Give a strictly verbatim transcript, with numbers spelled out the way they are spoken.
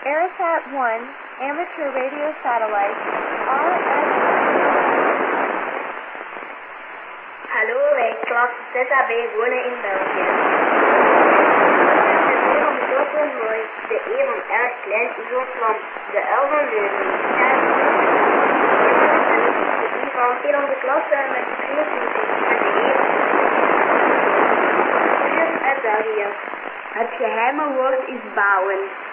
Aerosat one, amateur radio satellite, R S. Hallo, wij klas zes A B wonen in België. De E van Betrokken mooi, de E van erg klein isotron, de L van Leuven, de I van in onze klas met drieëntwintig en de E van uit België. Het geheime woord is bouwen.